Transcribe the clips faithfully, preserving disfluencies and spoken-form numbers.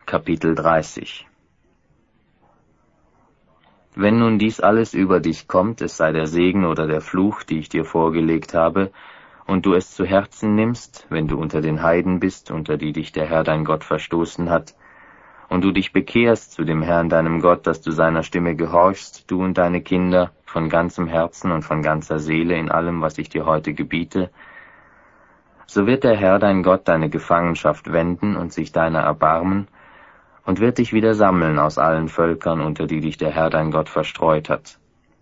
Kapitel dreißig. Wenn nun dies alles über dich kommt, es sei der Segen oder der Fluch, die ich dir vorgelegt habe, und du es zu Herzen nimmst, wenn du unter den Heiden bist, unter die dich der Herr dein Gott verstoßen hat, und du dich bekehrst zu dem Herrn deinem Gott, dass du seiner Stimme gehorchst, du und deine Kinder, von ganzem Herzen und von ganzer Seele in allem, was ich dir heute gebiete, so wird der Herr dein Gott deine Gefangenschaft wenden und sich deiner erbarmen, und wird dich wieder sammeln aus allen Völkern, unter die dich der Herr dein Gott verstreut hat.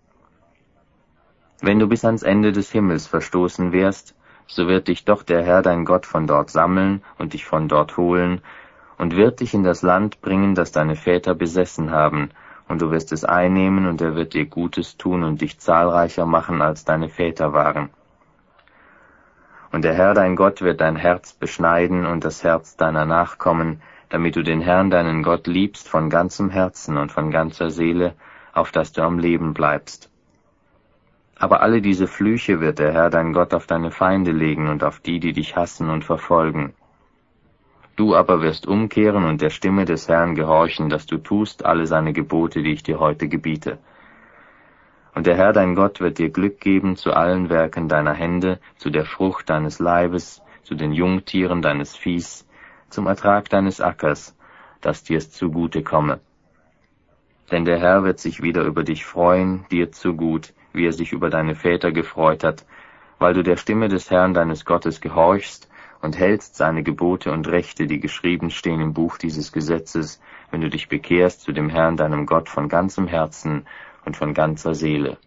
Wenn du bis ans Ende des Himmels verstoßen wärst, so wird dich doch der Herr dein Gott von dort sammeln und dich von dort holen, und wird dich in das Land bringen, das deine Väter besessen haben, und du wirst es einnehmen, und er wird dir Gutes tun und dich zahlreicher machen, als deine Väter waren. Und der Herr dein Gott wird dein Herz beschneiden und das Herz deiner Nachkommen, damit du den Herrn deinen Gott liebst von ganzem Herzen und von ganzer Seele, auf dass du am Leben bleibst. Aber alle diese Flüche wird der Herr dein Gott auf deine Feinde legen und auf die, die dich hassen und verfolgen. Du aber wirst umkehren und der Stimme des Herrn gehorchen, dass du tust alle seine Gebote, die ich dir heute gebiete. Und der Herr dein Gott wird dir Glück geben zu allen Werken deiner Hände, zu der Frucht deines Leibes, zu den Jungtieren deines Viehs, zum Ertrag deines Ackers, dass dir's zugute komme. Denn der Herr wird sich wieder über dich freuen, dir zugut, wie er sich über deine Väter gefreut hat, weil du der Stimme des Herrn deines Gottes gehorchst und hältst seine Gebote und Rechte, die geschrieben stehen im Buch dieses Gesetzes, wenn du dich bekehrst zu dem Herrn deinem Gott von ganzem Herzen und von ganzer Seele.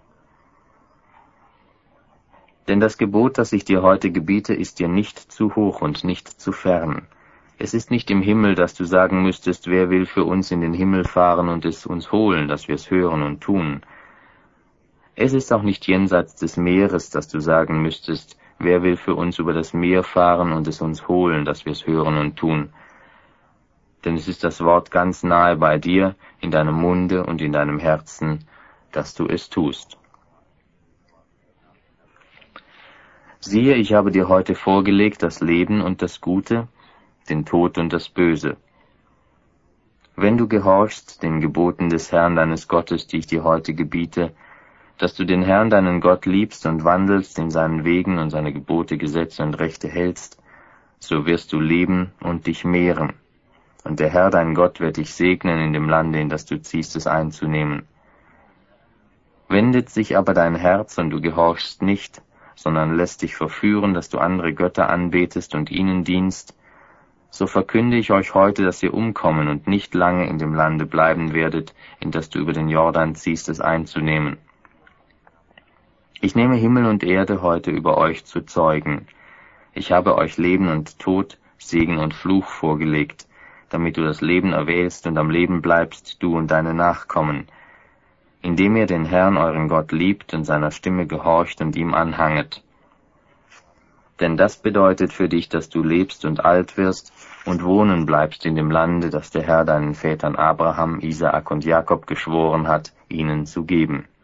Denn das Gebot, das ich dir heute gebiete, ist dir nicht zu hoch und nicht zu fern. Es ist nicht im Himmel, dass du sagen müsstest, wer will für uns in den Himmel fahren und es uns holen, dass wir es hören und tun. Es ist auch nicht jenseits des Meeres, dass du sagen müsstest, wer will für uns über das Meer fahren und es uns holen, dass wir es hören und tun. Denn es ist das Wort ganz nahe bei dir, in deinem Munde und in deinem Herzen, dass du es tust. Siehe, ich habe dir heute vorgelegt das Leben und das Gute, den Tod und das Böse. Wenn du gehorchst den Geboten des Herrn deines Gottes, die ich dir heute gebiete, dass du den Herrn deinen Gott liebst und wandelst in seinen Wegen und seine Gebote, Gesetze und Rechte hältst, so wirst du leben und dich mehren. Und der Herr dein Gott wird dich segnen in dem Lande, in das du ziehst, es einzunehmen. Wendet sich aber dein Herz und du gehorchst nicht, sondern lässt dich verführen, dass du andere Götter anbetest und ihnen dienst, so verkünde ich euch heute, dass ihr umkommen und nicht lange in dem Lande bleiben werdet, in das du über den Jordan ziehst, es einzunehmen. Ich nehme Himmel und Erde heute über euch zu Zeugen. Ich habe euch Leben und Tod, Segen und Fluch vorgelegt, damit du das Leben erwählst und am Leben bleibst, du und deine Nachkommen, indem ihr den Herrn euren Gott liebt und seiner Stimme gehorcht und ihm anhanget. Denn das bedeutet für dich, dass du lebst und alt wirst und wohnen bleibst in dem Lande, das der Herr deinen Vätern Abraham, Isaak und Jakob geschworen hat, ihnen zu geben.